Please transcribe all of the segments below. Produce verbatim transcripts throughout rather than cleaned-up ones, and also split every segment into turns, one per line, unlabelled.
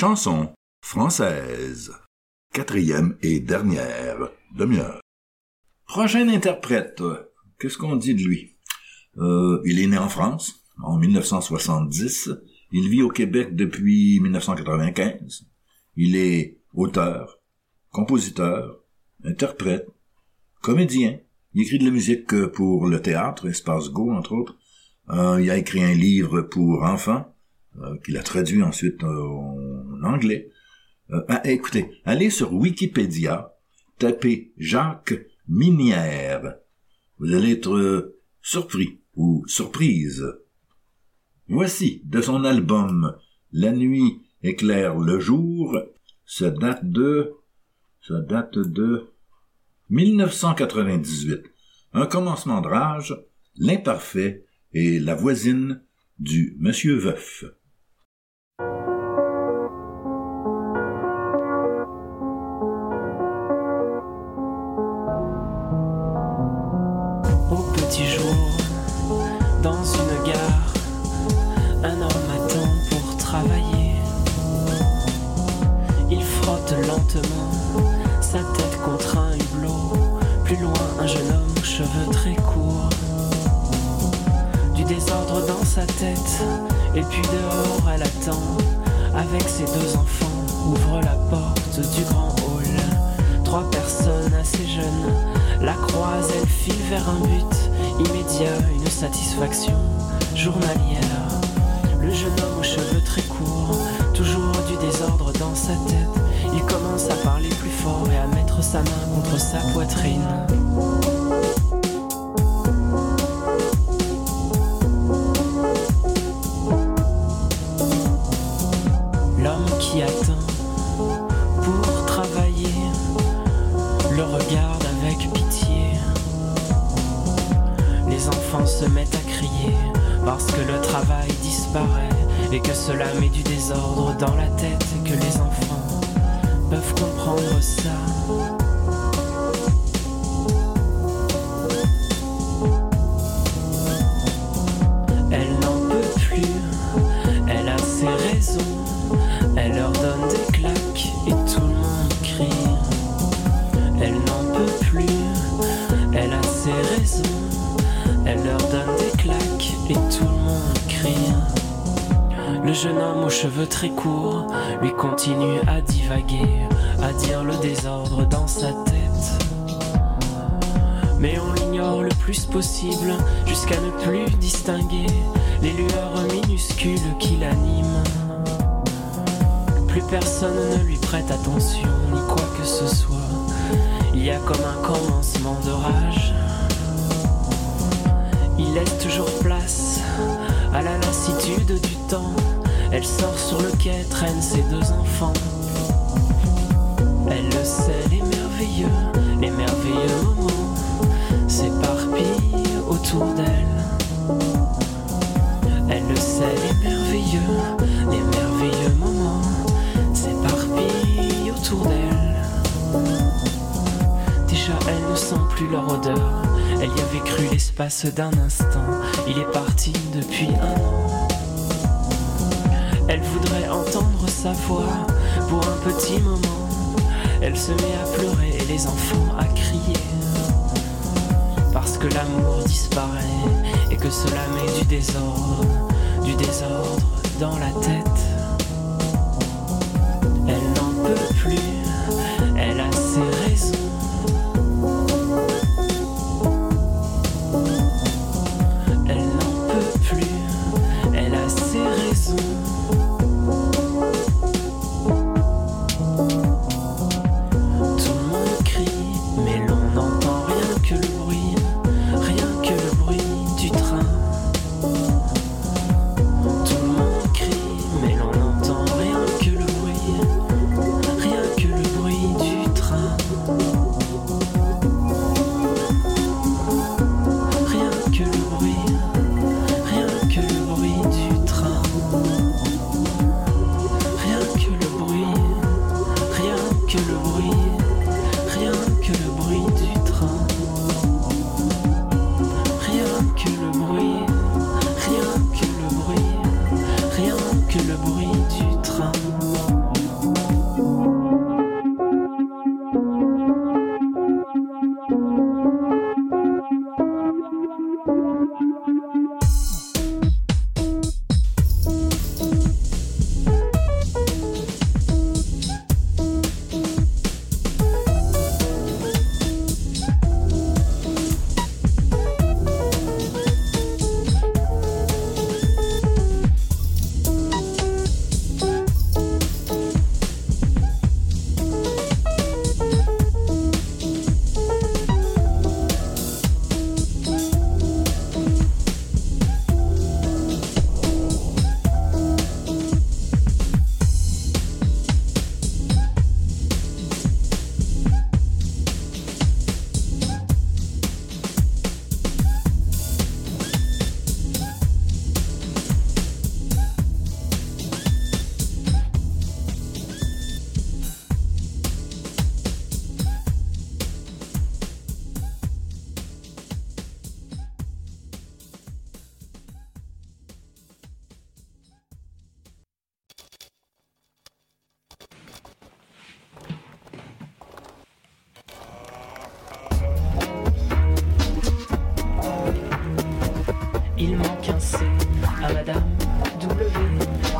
chansons françaises. Quatrième et dernière demi-heure. Prochain interprète, qu'est-ce qu'on dit de lui? Euh, il est né en France en dix-neuf cent soixante-dix. Il vit au Québec depuis dix-neuf cent quatre-vingt-quinze. Il est auteur, compositeur, interprète, comédien. Il écrit de la musique pour le théâtre, Espace Go, entre autres. Euh, il a écrit un livre pour enfants, euh, qu'il a traduit ensuite euh, en anglais. Euh, ah, écoutez, allez sur Wikipédia, tapez Jacques Minière. Vous allez être euh, surpris ou surprise. Voici de son album La nuit éclaire le jour. Ça date de... Ça date de... dix-neuf cent quatre-vingt-dix-huit. Un commencement de rage, l'imparfait et la voisine du Monsieur Veuf.
Au petit jour, dans une gare, un homme attend pour travailler. Il frotte lentement sa tête contre un hublot. Plus loin, un jeune homme aux cheveux très courts. Du désordre dans sa tête, et puis dehors elle attend. Avec ses deux enfants, ouvre la porte du grand hall. Trois personnes assez jeunes la croisent, elle file vers un but immédiat, une satisfaction journalière. Le jeune homme aux cheveux très courts, toujours du désordre dans sa tête. Il commence à parler plus fort et à mettre sa main contre sa poitrine. L'homme qui attend pour travailler le regarde avec pitié. Les enfants se mettent à crier parce que le travail disparaît et que cela met du désordre dans la tête et que les enfants peuvent comprendre ça. Elle n'en peut plus, elle a ses raisons, elle leur donne des claques et tout le monde crie. Elle n'en peut plus, elle a ses raisons, elle leur donne des claques et tout le monde crie. Le jeune homme aux cheveux très courts lui continue à divaguer, à dire le désordre dans sa tête. Mais on l'ignore le plus possible jusqu'à ne plus distinguer les lueurs minuscules qui l'animent. Plus personne ne lui prête attention ni quoi que ce soit. Il y a comme un commencement de rage. Il laisse toujours place à la lassitude du temps. Elle sort sur le quai, traîne ses deux enfants. Elle le sait, les merveilleux, les merveilleux moments s'éparpillent autour d'elle. Elle le sait, les merveilleux, les merveilleux moments s'éparpillent autour d'elle. Déjà, elle ne sent plus leur odeur. Elle y avait cru l'espace d'un instant. Il est parti depuis un an. Elle voudrait entendre sa voix pour un petit moment. Elle se met à pleurer et les enfants à crier. Parce que l'amour disparaît et que cela met du désordre, du désordre dans la tête. Elle n'en peut plus, elle a ses raisons.
que le bruit du train.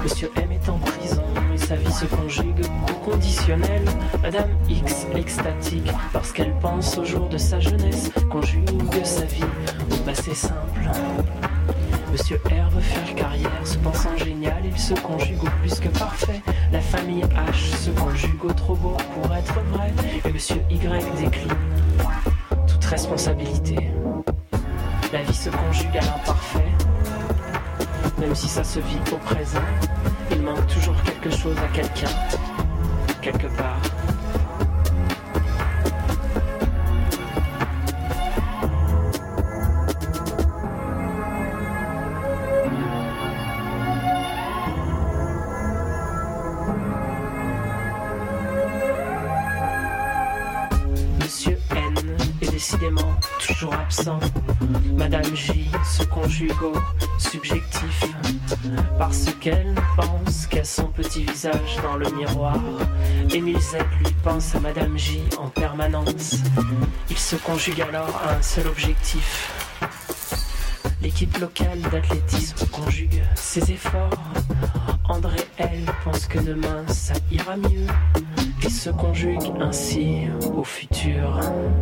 Monsieur M est en prison et sa vie se conjugue au conditionnel. Madame X, extatique, lorsqu'elle pense au jour de sa jeunesse, conjugue sa vie au passé simple. Monsieur R veut faire carrière, se pensant génial, il se conjugue au plus que parfait. La famille H se conjugue au trop beau pour être vrai. Et Monsieur Y décline toute responsabilité. La vie se conjugue à l'imparfait. Même si ça se vit au présent, il manque toujours quelque chose à quelqu'un, quelque part. Monsieur N est décidément toujours absent. Madame J se conjugue au subjectif parce qu'elle pense qu'à son petit visage dans le miroir. Émile Z lui pense à Madame J en permanence. Il se conjugue alors à un seul objectif. L'équipe locale d'athlétisme conjugue ses efforts. André L pense que demain ça ira mieux et se conjugue ainsi au futur.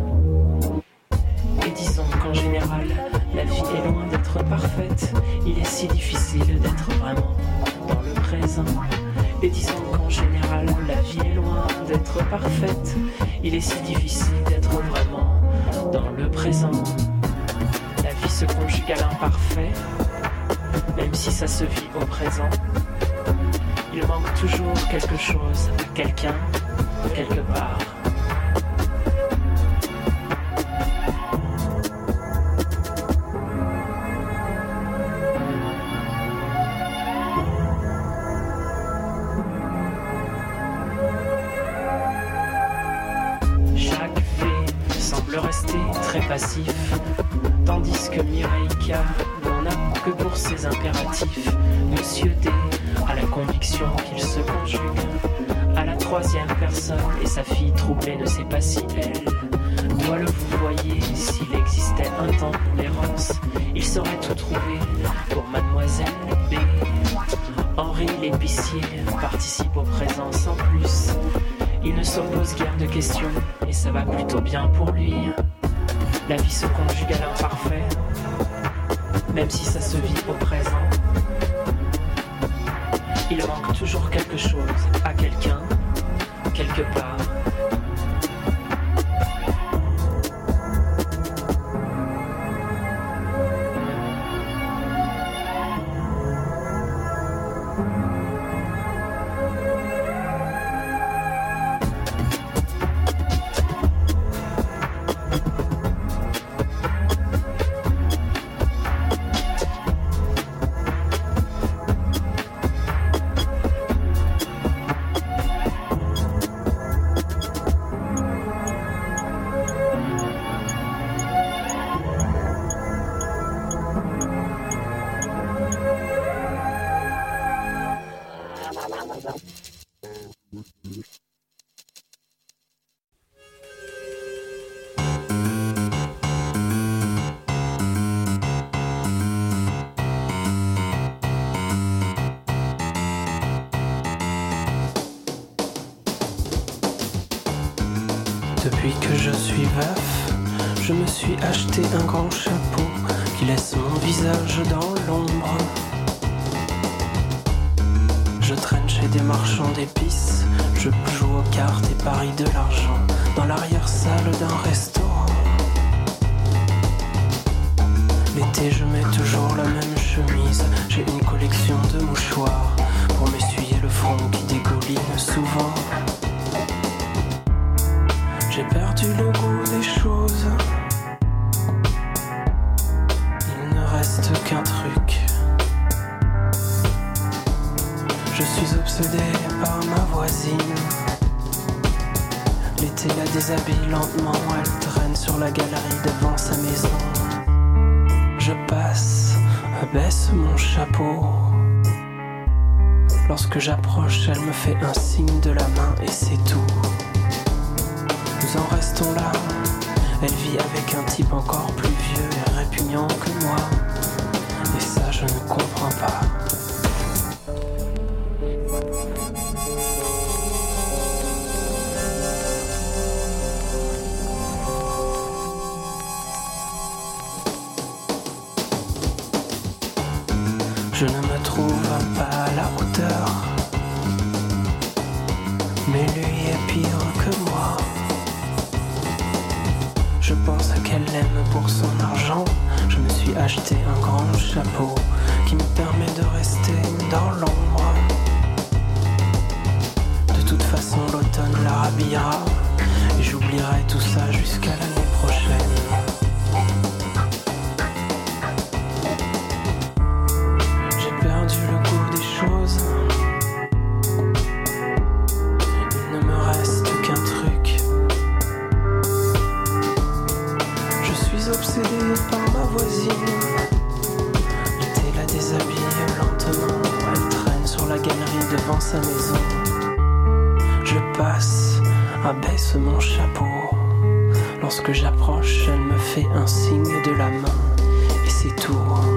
Et disons qu'en général, la vie est loin d'être parfaite. Il est si difficile d'être vraiment dans le présent. Et disons qu'en général, la vie est loin d'être parfaite. Il est si difficile d'être vraiment dans le présent. La vie se conjugue à l'imparfait, même si ça se vit au présent. Il manque toujours quelque chose à quelqu'un, quelque part. Rester très passif, tandis que Mireille K n'en a que pour ses impératifs. Monsieur D a la conviction qu'il se conjugue à la troisième personne et sa fille troublée ne sait pas si elle doit le vouvoyer. S'il existait un temps d'errance, il saurait tout trouver pour Mademoiselle B. Henri l'épicier participe au présent sans plus. Il ne s'oppose guère de questions et ça va plutôt bien pour lui. La vie se conjugue à l'imparfait, même si ça se vit au présent. Il manque toujours quelque chose à quelqu'un, quelque part. Depuis que je suis veuf, je me suis acheté un grand chapeau qui laisse mon visage dans l'ombre. Je traîne chez des marchands d'épices, je joue aux cartes et parie de l'argent dans l'arrière-salle d'un restaurant. L'été je mets toujours la même chemise, j'ai une collection de mouchoirs pour m'essuyer le front qui dégouline souvent. J'ai perdu le goût des choses, il ne reste qu'un truc. Je suis obsédé par ma voisine. L'été la déshabille lentement, elle traîne sur la galerie devant sa maison. Je passe, abaisse mon chapeau. Lorsque j'approche, elle me fait un signe de la main et c'est tout. Nous en restons là. Elle vit avec un type encore plus vieux et répugnant que moi. Et ça je ne comprends pas. Je ne me trouve pas à la hauteur, mais lui est pire que moi. Je pense qu'elle l'aime pour son argent. Je me suis acheté un grand chapeau qui me permet de rester dans l'ombre. De toute façon, l'automne la rhabillera et j'oublierai tout ça jusqu'à l'année prochaine. J'ai perdu le goût des choses. Il ne me reste qu'un truc. Je suis obsédé par ma voisine. L'été la déshabille lentement. Elle traîne sur la galerie devant sa maison. Je passe, abaisse mon chapeau. Lorsque j'approche, elle me fait un signe de la main. Et c'est tout.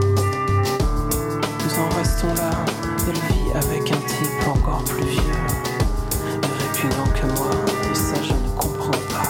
Nous en restons là. Elle vit avec un type encore plus vieux et répugnant que moi. Et ça, je ne comprends pas.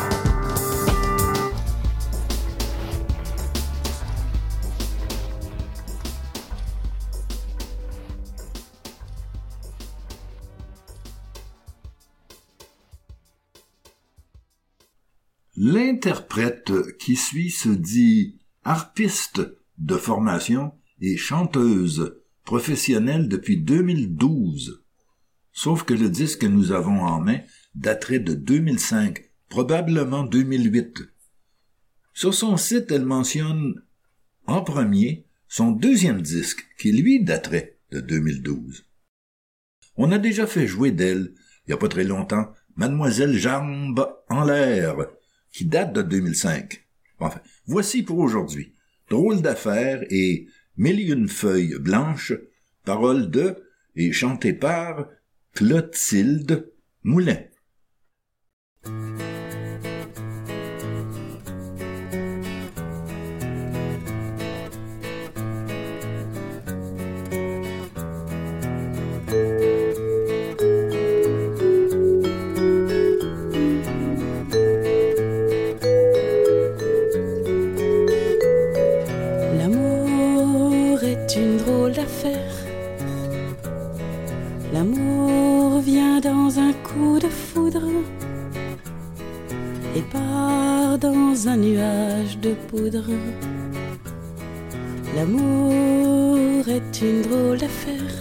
L'interprète qui suit se dit harpiste de formation et chanteuse professionnelle depuis deux mille douze. Sauf que le disque que nous avons en main daterait de deux mille cinq, probablement deux mille huit. Sur son site, elle mentionne en premier son deuxième disque qui lui daterait de deux mille douze. On a déjà fait jouer d'elle, il n'y a pas très longtemps, Mademoiselle Jambes en l'air, qui date de deux mille cinq. Enfin, voici pour aujourd'hui. Drôle d'affaire et Mille et une feuilles blanches, paroles de et chantées par Clotilde Moulin.
L'amour vient dans un coup de foudre et part dans un nuage de poudre. L'amour est une drôle d'affaire.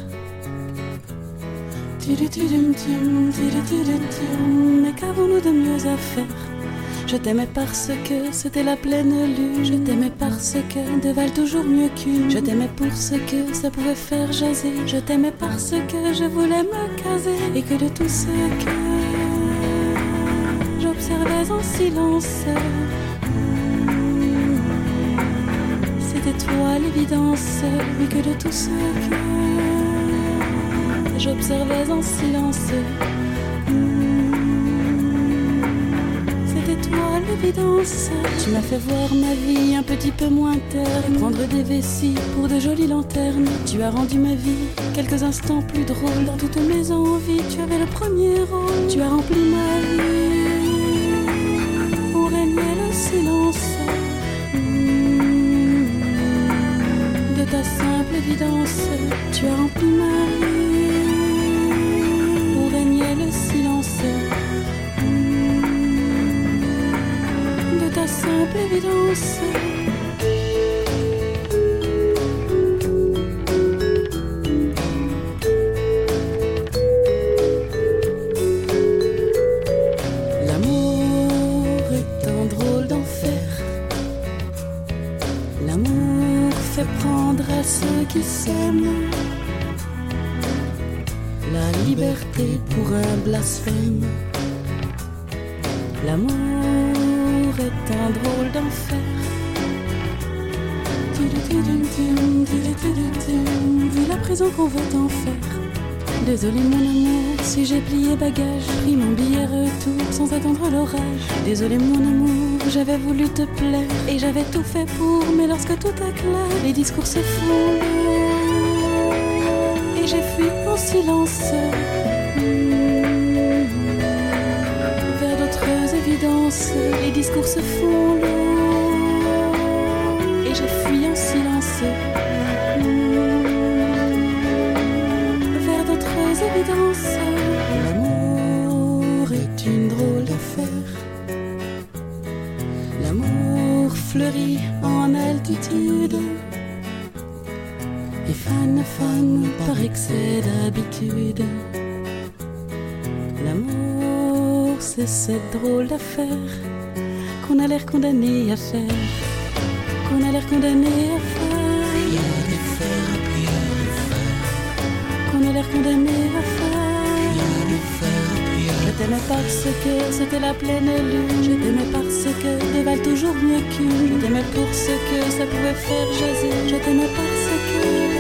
Mais qu'avons-nous de mieux à faire? Je t'aimais parce que c'était la pleine lune. Je t'aimais parce que deux valent toujours mieux qu'une. Je t'aimais pour ce que ça pouvait faire jaser. Je t'aimais parce que je voulais me caser. Et que de tout ce que j'observais en silence, c'était toi l'évidence. Et que de tout ce que j'observais en silence, toi l'évidence. Tu m'as fait voir ma vie un petit peu moins terne, prendre des vessies pour de jolies lanternes. Tu as rendu ma vie quelques instants plus drôle. Dans toutes mes envies, tu avais le premier rôle. Tu as rempli ma vie où régnait le silence de ta simple évidence. Tu as rempli ma vie où régnait le silence ta simple évidence. L'amour est un drôle d'enfer. L'amour fait prendre à ceux qui s'aiment la liberté pour un blasphème. L'amour est un drôle d'enfer. Vu la prison qu'on veut t'en faire. Désolé mon amour, si j'ai plié bagage, pris mon billet retour sans attendre l'orage. Désolé mon amour, j'avais voulu te plaire et j'avais tout fait pour, mais lorsque tout éclaire, les discours se font et j'ai fui en silence. Vers d'autres évidences, les discours se font lourds et je fuis en silence. Vers d'autres évidences, l'amour est une drôle d'affaire. L'amour fleurit en altitude et fan fan par excès d'habitude. L'amour, c'est cette drôle d'affaire qu'on a l'air condamné à faire, qu'on a l'air condamné à faire, rien de faire, rien de faire, qu'on a l'air condamné à faire, rien de faire, rien de faire. Je t'aimais parce que c'était la pleine lune, je t'aimais parce que deux valent toujours mieux qu'une, je t'aimais pour ce que ça pouvait faire jaser, je t'aimais parce que...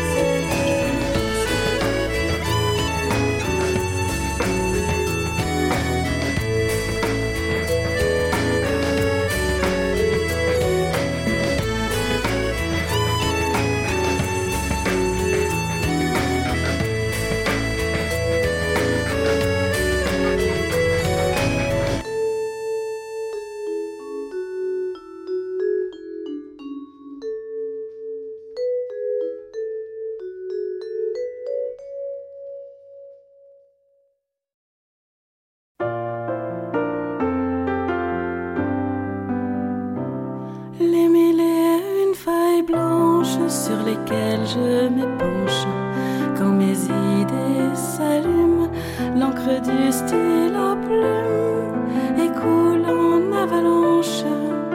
Sur lesquels je m'épanche quand mes idées s'allument, l'encre du stylo plume et coule en avalanche.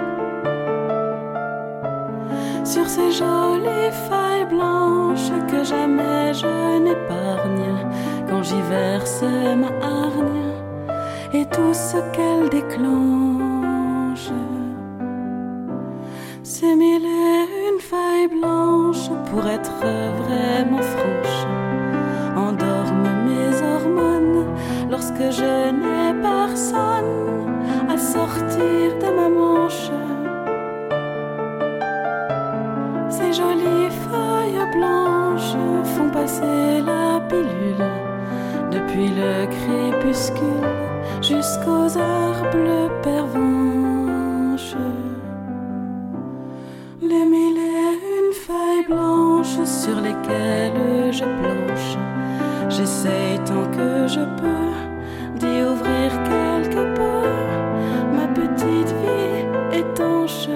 Sur ces jolies feuilles blanches que jamais je n'épargne, quand j'y verse ma hargne et tout ce qu'elle déclenche. Ces mille et une feuilles blanches, pour être vraiment franche, endorment mes hormones lorsque je n'ai personne à sortir de ma manche. Ces jolies feuilles blanches font passer la pilule depuis le crépuscule jusqu'aux heures bleues pervenches. Les mille et une feuilles blanches sur lesquelles je planche, j'essaye tant que je peux d'y ouvrir quelque peu ma petite vie étanche.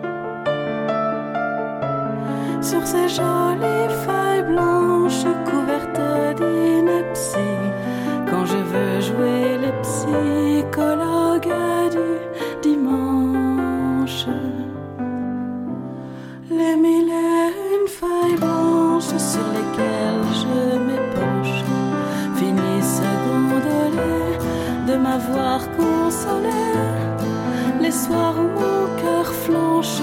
Sur ces jolies feuilles blanches couvertes d'ineptie, quand je veux jouer les psychologues du dimanche. Les mille et une feuilles blanches sur lesquelles je m'épanche finissent gondolées de m'avoir consolée les soirs où mon cœur flanche.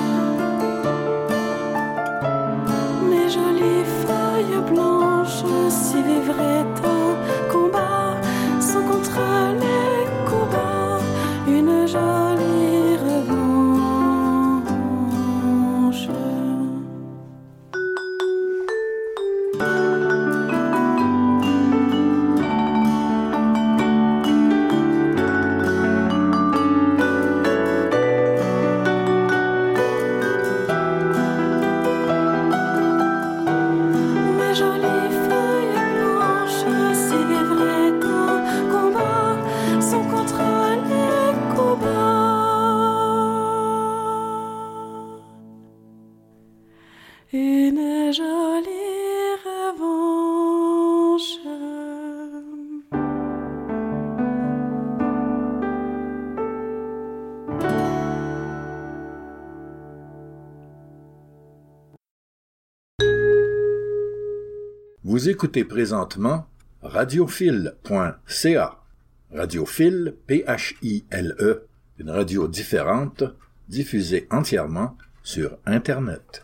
Mes jolies feuilles blanches, si vivre est un combat, sont contre les coups bas une jolie revanche. Une jolie revanche.
Vous écoutez présentement radiophile point c a. Radiophile, P H I L E, une radio différente, diffusée entièrement sur Internet.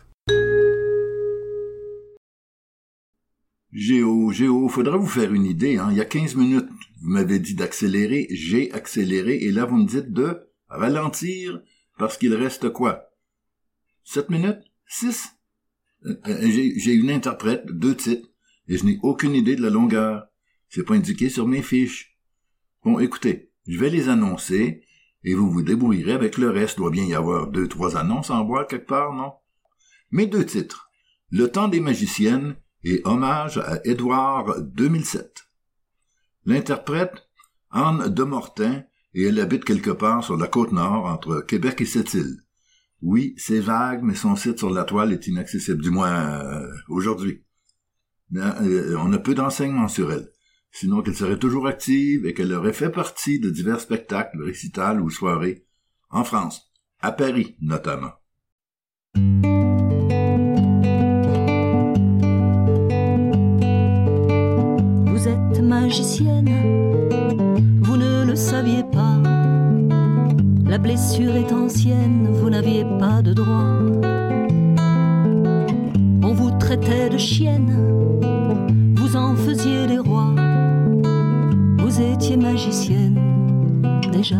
Géo, Géo, faudra vous faire une idée, hein. Il y a quinze minutes, vous m'avez dit d'accélérer, j'ai accéléré, et là, vous me dites de ralentir, parce qu'il reste quoi? sept minutes? six? Euh, j'ai, j'ai une interprète, deux titres, et je n'ai aucune idée de la longueur. C'est pas indiqué sur mes fiches. Bon, écoutez, je vais les annoncer et vous vous débrouillerez avec le reste. Doit bien y avoir deux, trois annonces en bois quelque part, non? Mes deux titres. Le temps des magiciennes et Hommage à Édouard deux mille sept. L'interprète, Anne Demortin, et elle habite quelque part sur la côte nord entre Québec et Sept-Îles. Oui, c'est vague, mais son site sur la toile est inaccessible, du moins euh, aujourd'hui. Euh, on a peu d'enseignements sur elle, sinon qu'elle serait toujours active et qu'elle aurait fait partie de divers spectacles, récitals ou soirées, en France, à Paris notamment.
Vous êtes magicienne, vous ne le saviez pas. La blessure est ancienne, vous n'aviez pas de droit. On vous traitait de chienne, vous en faisiez des rois. Vous étiez magicienne déjà.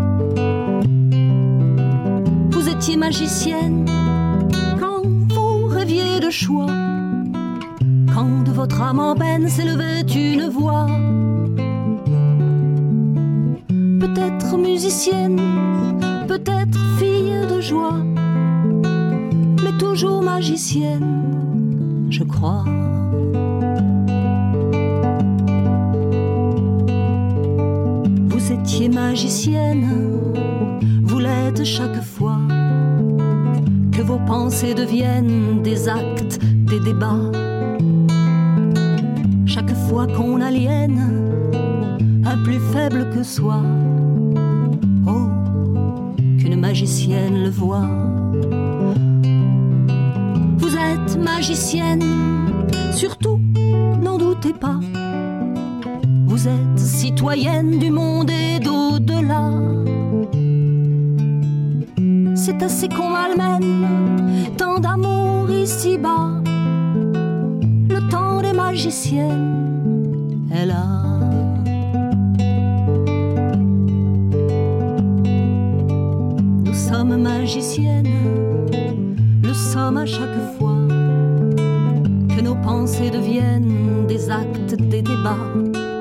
Vous étiez magicienne quand vous rêviez de choix. Quand de votre âme en peine s'élevait une voix. Peut-être musicienne, peut-être fille de joie, mais toujours magicienne, je crois. Vous étiez magicienne, vous l'êtes chaque fois que vos pensées deviennent des actes, des débats. Chaque fois qu'on aliène un plus faible que soi, oh, qu'une magicienne le voit. Vous êtes magicienne, surtout n'en doutez pas. Vous êtes citoyenne du monde et d'au-delà. C'est assez qu'on malmène tant d'amour ici-bas. Le temps des magiciennes est là. Nous sommes magiciennes, le sommes à chaque fois que nos pensées deviennent des actes, des débats.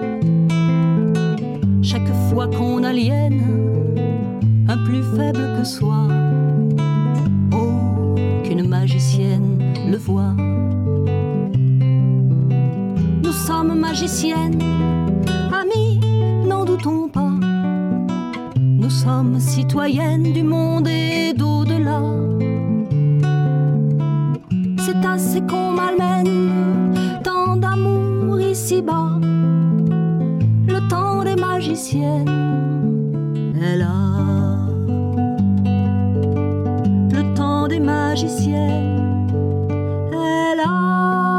Chaque fois qu'on aliène un plus faible que soi, oh, qu'une magicienne le voit. Nous sommes magiciennes, amis, n'en doutons pas. Nous sommes citoyennes du monde et d'au-delà. C'est assez qu'on malmène tant d'amour ici-bas. Le temps des magiciennes est là. Le temps des magiciennes est là.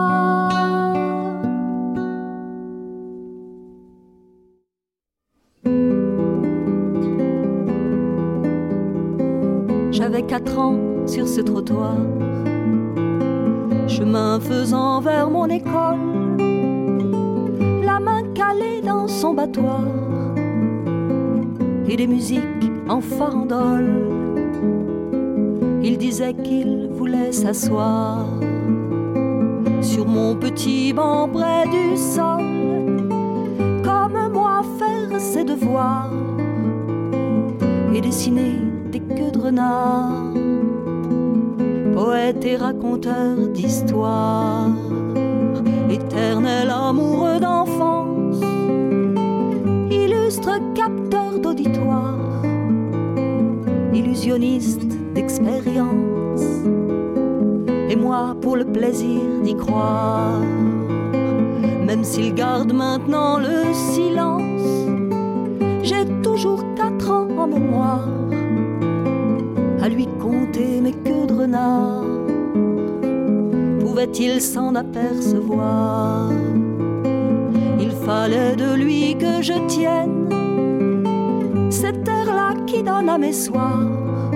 J'avais quatre ans sur ce trottoir, chemin faisant vers mon école, la main calée dans son battoir et des musiques en farandole. Il disait qu'il voulait s'asseoir sur mon petit banc près du sol, comme moi faire ses devoirs et dessiner des queues de renard. Poète et raconteur d'histoire, éternel amoureux d'enfance, illustre capteur d'auditoire, illusionniste d'expérience, et moi pour le plaisir d'y croire. Même s'il garde maintenant le silence, j'ai toujours quatre ans en mémoire à lui compter mes queues de renard. Pouvait-il s'en apercevoir? Il fallait de lui que je tienne cet air-là qui donne à mes soirs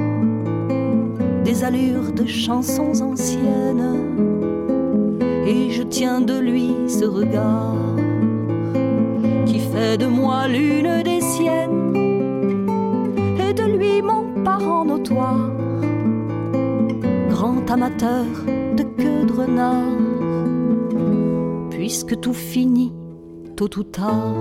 des allures de chansons anciennes. Et je tiens de lui ce regard qui fait de moi l'une des siennes, et de lui mon parent notoire, grand amateur de queue de renard. Puisque tout finit tôt ou tard,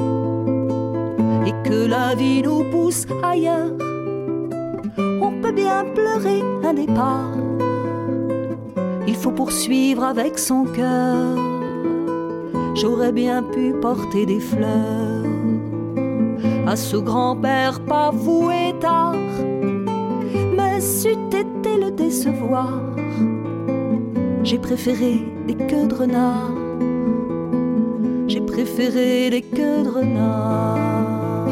et que la vie nous pousse ailleurs, on peut bien pleurer un départ. Il faut poursuivre avec son cœur. J'aurais bien pu porter des fleurs à ce grand-père pas voué tard, mais c'eût été le décevoir. J'ai préféré des queues de renard. J'ai préféré les queues de renard.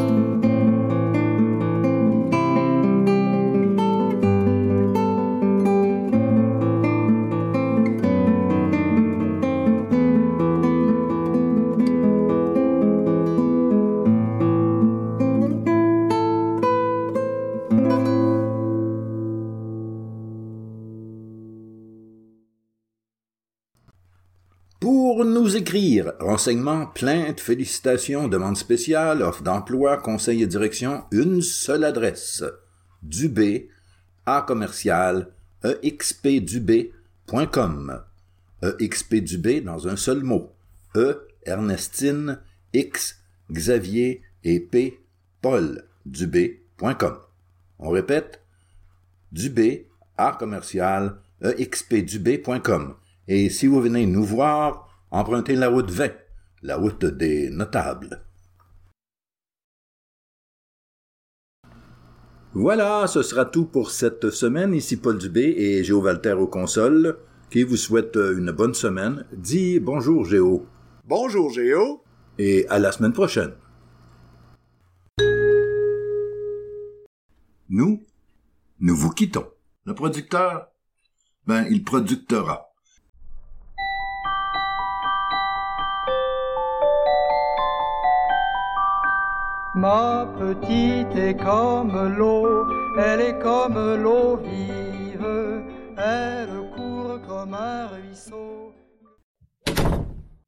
Pour nous écrire, renseignements, plaintes, félicitations, demandes spéciales, offres d'emploi, conseils et direction, une seule adresse. Dubé, A commercial, E X P Dubé point com. E X P Dubé dans un seul mot. E, Ernestine, X, Xavier et P, Paul, Dubé point com. On répète, Dubé, A commercial, E X P Dubé point com. Et si vous venez nous voir, empruntez la route vingt, la route des notables. Voilà, ce sera tout pour cette semaine. Ici Paul Dubé et Géo Walter aux consoles, qui vous souhaite une bonne semaine. Dis bonjour Géo.
Bonjour Géo.
Et à la semaine prochaine. Nous, nous vous quittons. Le producteur, ben, il productera.
Ma petite est comme l'eau, elle est comme l'eau vive, elle court comme un ruisseau.